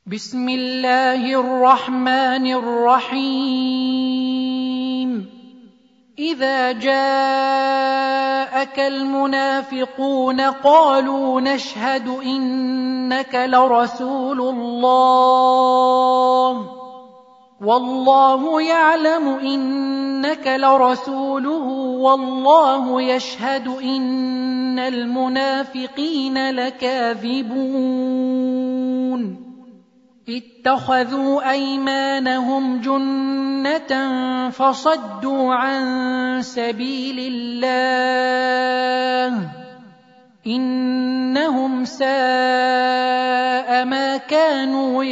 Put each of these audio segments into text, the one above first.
بسم الله الرحمن الرحيم. إذا جاءك المنافقون قالوا نشهد إنك لرسول الله والله يعلم إنك لرسوله والله يشهد إن المنافقين لكاذبون. اتخذوا أيمانهم جنة فصدوا عن سبيل الله إنهم ساء ما كانوا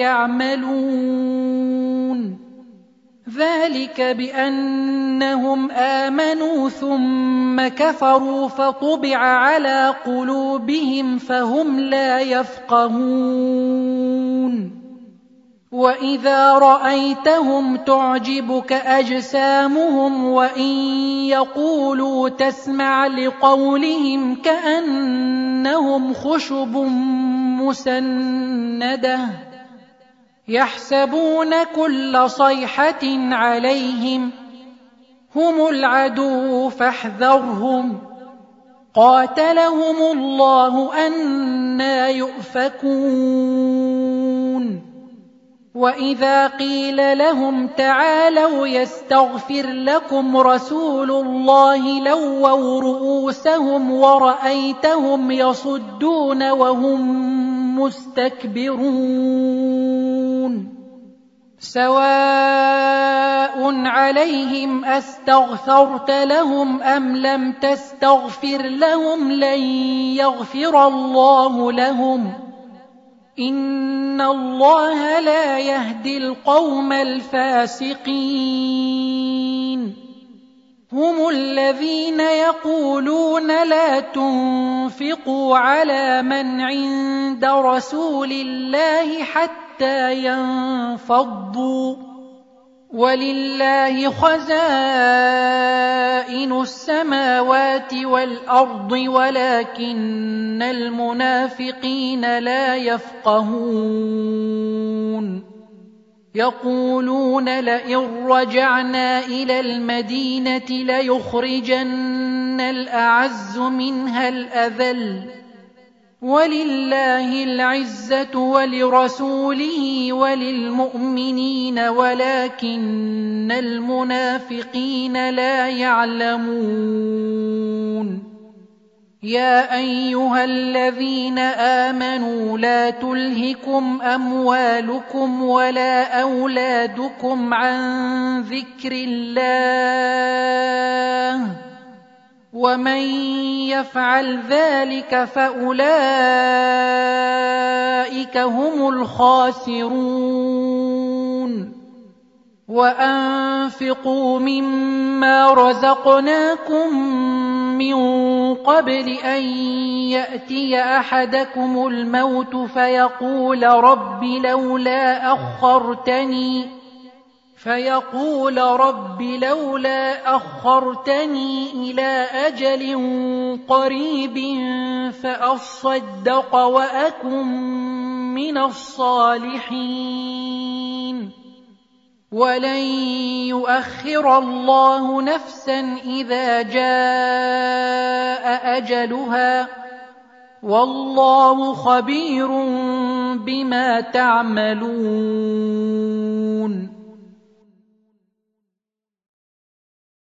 يعملون. ذلك بأنهم آمنوا ثم كفروا فطبع على قلوبهم فهم لا يفقهون. وإذا رأيتهم تعجبك أجسامهم وإن يقولوا تسمع لقولهم كأنهم خشب مسندة يحسبون كل صيحة عليهم هم العدو فاحذرهم قاتلهم الله أنى يؤفكون. وإذا قيل لهم تعالوا يستغفر لكم رسول الله لووا رؤوسهم ورأيتهم يصدون وهم مستكبرون. سواء عليهم أستغفرت لهم أم لم تستغفر لهم لن يغفر الله لهم إن الله لا يهدي القوم الفاسقين. هم الذين يقولون لا تنفقوا على من عند رسول الله حتى ينفضوا ولله خزائن السماوات والأرض ولكن المنافقين لا يفقهون. يقولون لئن رجعنا إلى المدينة ليخرجن الأعز منها الأذل ولله العزة ولرسوله وللمؤمنين ولكن المنافقين لا يعلمون. يا أيها الذين آمنوا لا تلهكم أموالكم ولا أولادكم عن ذكر الله ومن يفعل ذلك فأولئك هم الخاسرون. وأنفقوا مما رزقناكم من قبل أن يأتي أحدكم الموت فيقول رب لولا أخرتني إلى أجل قريب فأصدق وأكن من الصالحين. ولن يؤخر الله نفسا إذا جاء أجلها والله خبير بما تعملون.